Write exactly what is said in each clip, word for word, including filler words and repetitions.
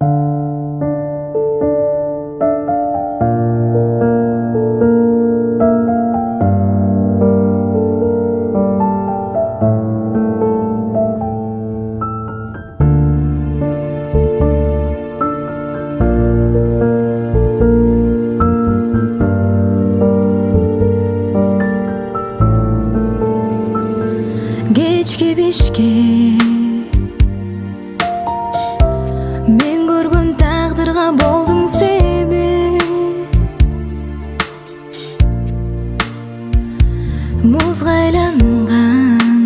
Kechki beshke men ko'rgan taqdirga bo'lding sebep, muzga aylangan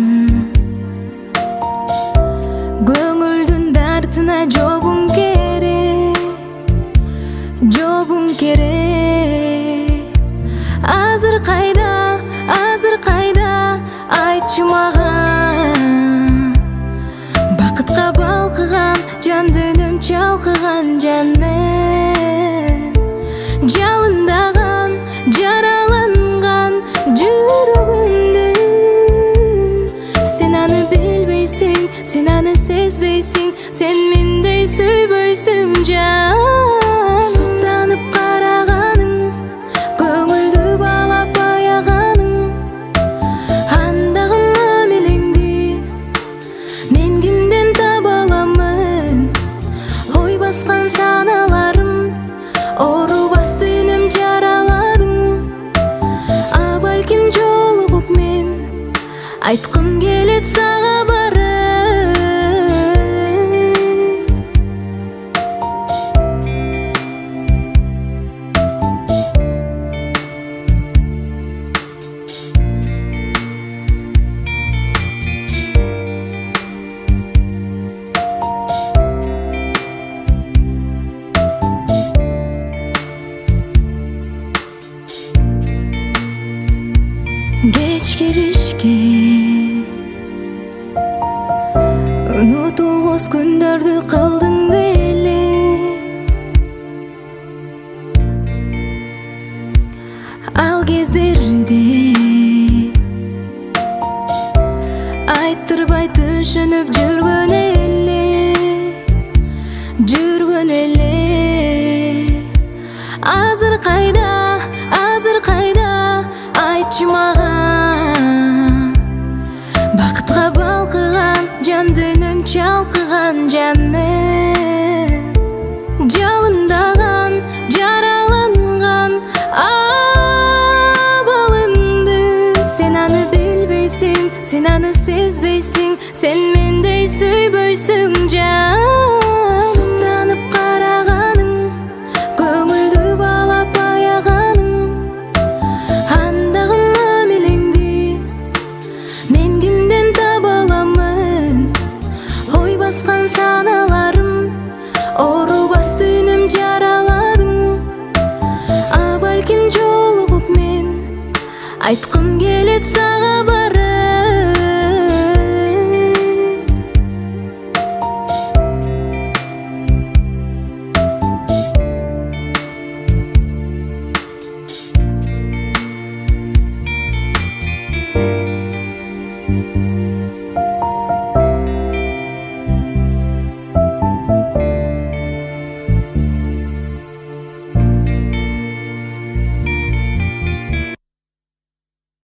ko'ngilдин dardina jobun керек, jobun керек. Azir qayda, azir qayda, aytchi mаған. Baqitqa balqigan, jon dönüm çalqigan jannet, жалындаган, жараланган жүрөгүмдү. Sen аны билбейсиң, sen аны сезбейсиң, sen мендей сүйбөйсүң жан. Суктанып караганың, көңүлдү балап аяганың, андагы мамилеңди мен кимден таба аламын? Ой баскан саналарым, оорубас түйнөм жараладың. А балким жолугуп мен айткым келет сага барын. Kechki beshke unutulmaz күндөрдү кылдың беле. Ал кездерде айттырбай түшүнүп жүргөн эле, жүргөн эле. Азыр кайда, азыр кайда, айтчы маған. Бақытқа балқыған, жан дөнім чалқыған жанnet, жалындаған, жараланған абалымды. Sen аны билбейсиң, sen аны сезбейсиң, sen мендей сүйбөйсүң жан. Суктанып караганың, көңүлдү балап аяганың, андагы мамилеңди мен кимден таба аламын? Ой баскан саналарым, оорубас түйнөм жараладың. А балким жолугуп мен айткым